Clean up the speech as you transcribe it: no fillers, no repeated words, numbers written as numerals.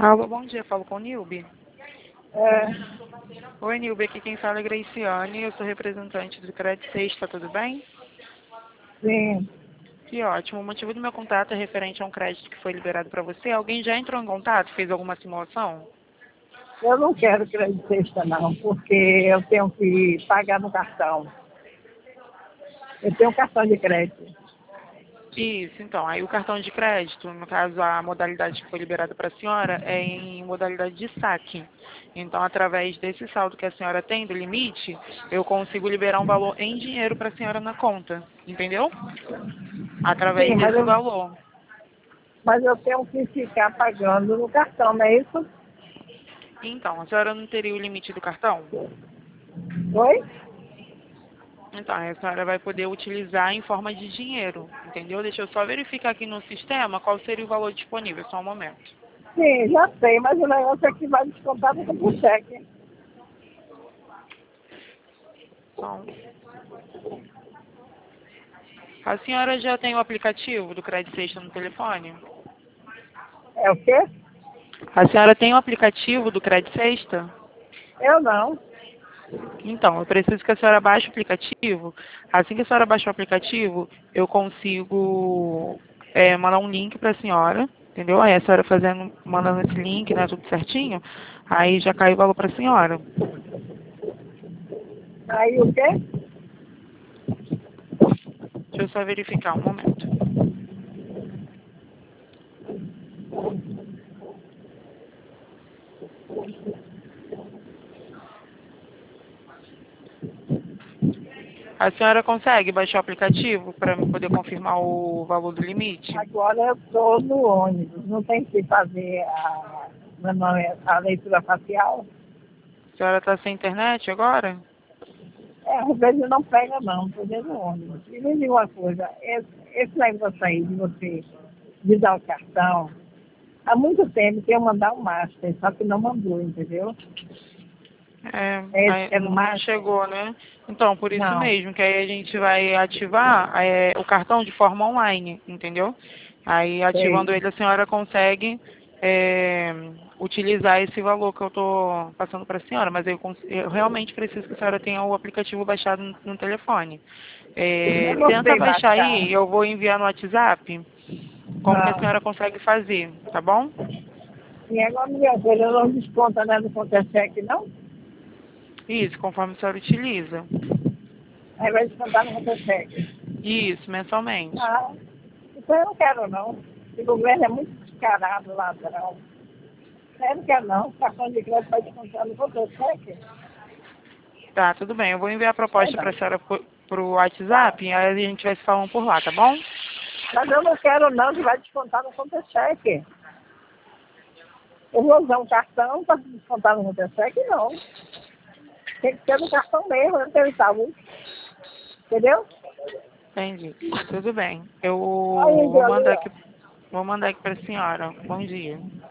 Alô, bom dia, falo com o Nilbe. É, Oi, Nilbe, aqui quem fala é Graciane, eu sou representante do Crédito Sexta, tudo bem? sim. Que ótimo, o motivo do meu contato é referente a um crédito que foi liberado para você. Alguém já entrou em contato, fez alguma simulação? Eu não quero crédito extra, não, porque eu tenho que pagar no cartão. Eu tenho um cartão de crédito. Isso, então, aí o cartão de crédito, no caso a modalidade que foi liberada para a senhora é em modalidade de saque. Então, através desse saldo que a senhora tem, do limite, eu consigo liberar um valor em dinheiro para a senhora na conta, entendeu? Sim, Através desse valor. mas eu tenho que ficar pagando no cartão, não é isso? Então, a senhora não teria o limite do cartão? Oi? Então, a senhora vai poder utilizar em forma de dinheiro, entendeu? Deixa eu só verificar aqui no sistema qual seria o valor disponível, só um momento. Sim, já sei, mas o negócio é que vai descontar do cheque. Só um- A senhora já tem o aplicativo do Crédito Sexta no telefone? É o quê? A senhora tem o aplicativo do Crédito Sexta? Eu não. Então, eu preciso que a senhora baixe o aplicativo. Assim que a senhora baixar o aplicativo, eu consigo mandar um link para a senhora, entendeu? Aí a senhora mandando esse link, né, tudo certinho, aí já cai o valor para a senhora. Aí o quê? Deixa eu só verificar um momento. A senhora consegue baixar o aplicativo para poder confirmar o valor do limite? Agora eu estou no ônibus. Não tem que fazer a leitura facial? A senhora está sem internet agora? É, às vezes não pega não, estou dentro do ônibus. E me diga uma coisa, esse negócio aí de você de dar o cartão, há muito tempo que eu mandar um master, só que não mandou, entendeu? Aí É no não master? chegou, né? Então, por isso Não, mesmo, que aí a gente vai ativar o cartão de forma online, entendeu? Aí, sei. ativando ele, a senhora consegue utilizar esse valor que eu estou passando para a senhora, mas eu realmente preciso que a senhora tenha o aplicativo baixado no telefone. Eu não Tenta sei baixar baixar. aí, eu vou enviar no WhatsApp como que a Não. senhora consegue fazer, tá bom? E agora me diga uma coisa, não desconta nada do contra-cheque, não? Isso, conforme a senhora utiliza. Aí vai descontar no contra-cheque. Isso, mensalmente. Ah, então eu não quero não. O governo é muito descarado, ladrão. Eu não quero não. Cartão de crédito vai descontar no contra-cheque? Tá, tudo bem. Eu vou enviar a É proposta para a não. senhora pro WhatsApp e aí a gente vai se falando por lá, tá bom? Mas eu não quero não, que vai descontar no contra-cheque. Eu vou usar um cartão para descontar no contra-cheque, não. Tem que ser no cartão mesmo, não tem Itaú. Entendeu? Entendi. Tudo bem. Eu Aí, vou ali, mandar ó. aqui, vou mandar aqui para a senhora. Bom dia.